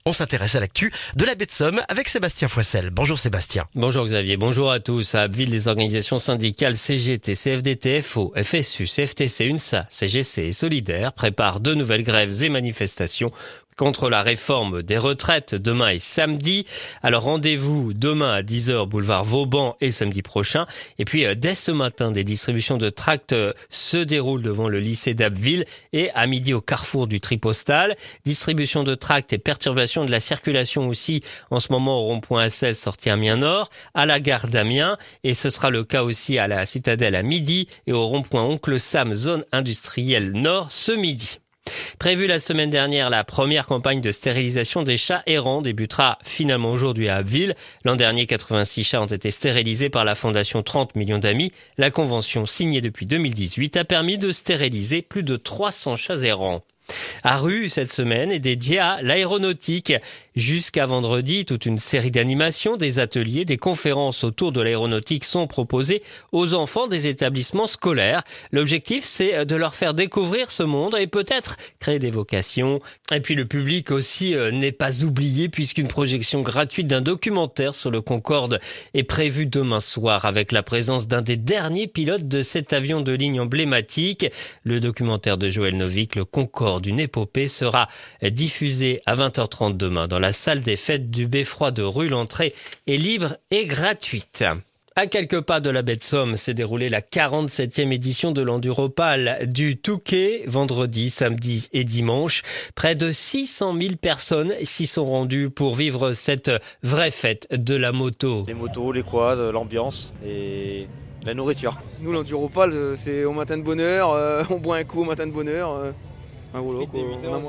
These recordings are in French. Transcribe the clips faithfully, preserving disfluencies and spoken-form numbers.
On s'intéresse à l'actu de la baie de Somme avec Sébastien Foissel. Bonjour Sébastien. Bonjour Xavier, bonjour à tous. À Abbeville, les organisations syndicales C G T, C F D T, F O, F S U, C F T C, UNSA, C G C et Solidaire préparent de nouvelles grèves et manifestations contre la réforme des retraites demain et samedi. Alors rendez-vous demain à dix heures boulevard Vauban et samedi prochain. Et puis dès ce matin, des distributions de tracts se déroulent devant le lycée d'Abbeville et à midi au carrefour du tri postal. Distribution de tracts et perturbation de la circulation aussi en ce moment au rond-point A seize sortie Amiens-Nord, à la gare d'Amiens et ce sera le cas aussi à la Citadelle à midi et au rond-point Oncle Sam zone industrielle Nord ce midi. Prévue la semaine dernière, la première campagne de stérilisation des chats errants débutera finalement aujourd'hui à Abbeville. L'an dernier, quatre-vingt-six chats ont été stérilisés par la fondation trente millions d'amis. La convention signée depuis deux mille dix-huit a permis de stériliser plus de trois cents chats errants. À Rue, cette semaine, est dédiée à l'aéronautique. Jusqu'à vendredi, toute une série d'animations, des ateliers, des conférences autour de l'aéronautique sont proposées aux enfants des établissements scolaires. L'objectif, c'est de leur faire découvrir ce monde et peut-être créer des vocations. Et puis le public aussi euh, n'est pas oublié puisqu'une projection gratuite d'un documentaire sur le Concorde est prévue demain soir avec la présence d'un des derniers pilotes de cet avion de ligne emblématique. Le documentaire de Joël Novik, le Concorde, d'une épopée, sera diffusé à vingt heures trente demain dans la salle des fêtes du Beffroi de Rue. L'entrée est libre et gratuite. À quelques pas de la baie de Somme s'est déroulée la quarante-septième édition de l'Enduropal du Touquet, vendredi, samedi et dimanche. Près de six cent mille personnes s'y sont rendues pour vivre cette vraie fête de la moto. Les motos, les quads, l'ambiance et la nourriture. Nous, l'Enduropal, c'est au matin de bonne heure, euh, on boit un coup au matin de bonne heure. Euh, ah, voilà, quoi, vraiment.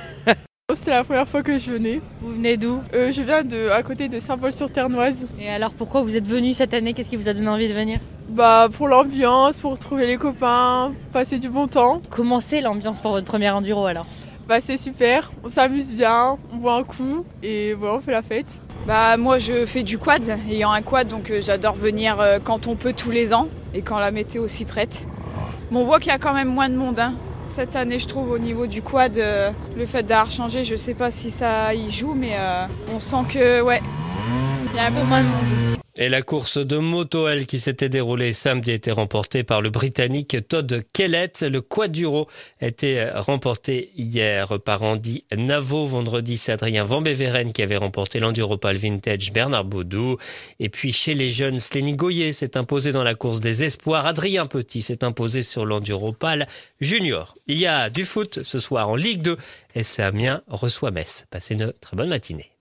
C'était la première fois que je venais. Vous venez d'où ? euh, Je viens de à côté de Saint-Paul-sur-Ternoise. Et alors pourquoi vous êtes venu cette année ? Qu'est-ce qui vous a donné envie de venir ? Bah pour l'ambiance, pour retrouver les copains, passer du bon temps. Comment c'est l'ambiance pour votre premier enduro alors ? Bah c'est super, on s'amuse bien, on boit un coup et voilà, on fait la fête. Bah moi je fais du quad, ayant un quad donc euh, j'adore venir euh, quand on peut tous les ans et quand la météo s'y prête. Bon, on voit qu'il y a quand même moins de monde hein. Cette année, je trouve, au niveau du quad, euh, le fait d'avoir changé, je sais pas si ça y joue, mais euh, on sent que, ouais, il y a un peu moins de monde. Et la course de moto, elle, qui s'était déroulée samedi, a été remportée par le Britannique Todd Kellett. Le quaduro a été remporté hier par Andy Navo. Vendredi, c'est Adrien Van Beveren qui avait remporté l'Enduropal Vintage Bernard Baudou. Et puis, chez les jeunes, Slénie Goyer s'est imposé dans la course des espoirs. Adrien Petit s'est imposé sur l'Enduropal Junior. Il y a du foot ce soir en Ligue deux. S C Amiens reçoit Metz. Passez une très bonne matinée.